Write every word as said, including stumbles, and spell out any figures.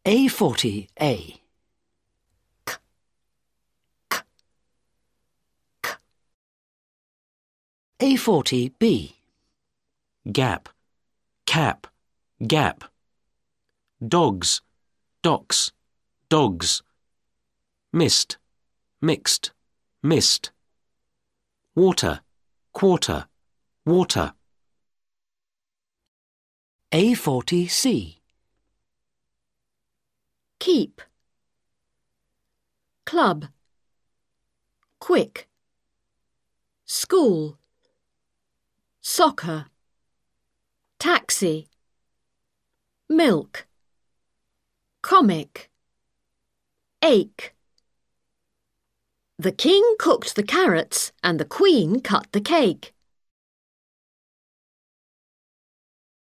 A forty A. K, k, k. A forty B. Gap, cap, gap. Dogs, docks, dogs. Mist, mixed, mist. Water, quarter, water. A forty C. Keep, club, quick, school, soccer, taxi, milk, comic, ache. The king cooked the carrots and the queen cut the cake.